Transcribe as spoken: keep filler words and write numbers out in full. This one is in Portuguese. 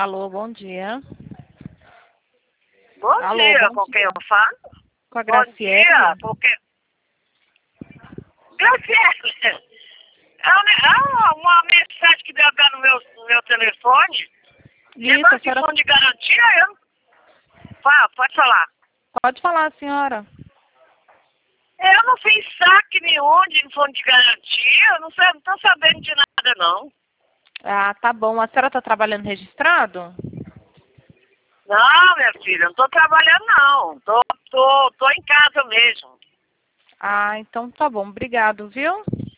Alô, bom dia. Bom Alô, dia, bom com dia. quem eu falo? Com a Bom Graciele? dia, com quem... Graciele, é uma, é uma uma mensagem que deu agora no meu, no meu telefone. Isso, a Negócio de senhora fundo de garantia, eu... Fala, pode falar. pode falar, senhora. Eu não fiz saque nenhum de fundo de garantia, eu não sei, não tô sabendo de nada, não. Ah, tá bom. A senhora está trabalhando registrado? Não, minha filha, não tô trabalhando, não. Tô, tô, tô em casa mesmo. Ah, então tá bom. Obrigado, viu?